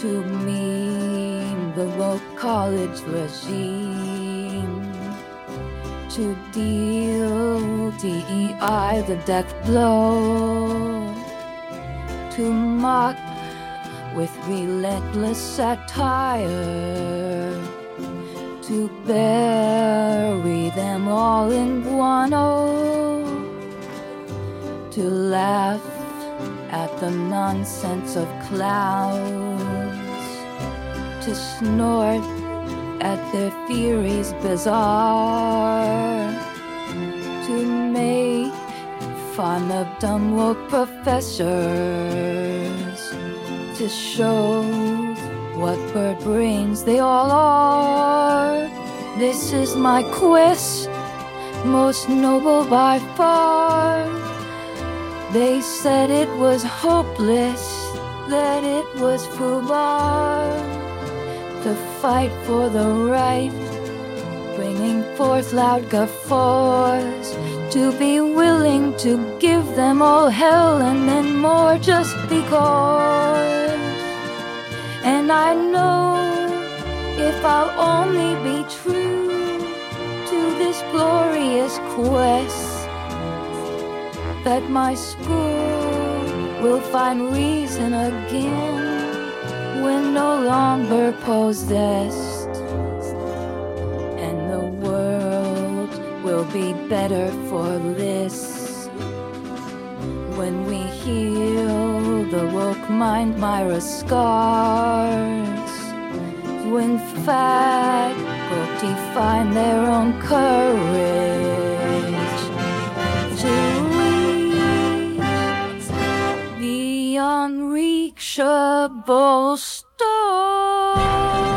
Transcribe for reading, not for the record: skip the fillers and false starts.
To meme the woke college regime, to deal DEI the death blow, to mock with relentless satire, to bury them all in guano, to laugh at the nonsense of clowns, to snort at their theories bizarre, to make fun of dumb woke professors, to show what bird brains they all are. This is my quest, most noble by far. They said it was hopeless, that it was foobar, to fight for the right, bringing forth loud guffaws, to be willing to give them all hell and then more just because. And I know if I'll only be true to this glorious quest, that my school will find reason again when no longer possessed, and the world will be better for this when we heal the woke mind Myra scars, when faculty find their own courage to reach the unreachable stars.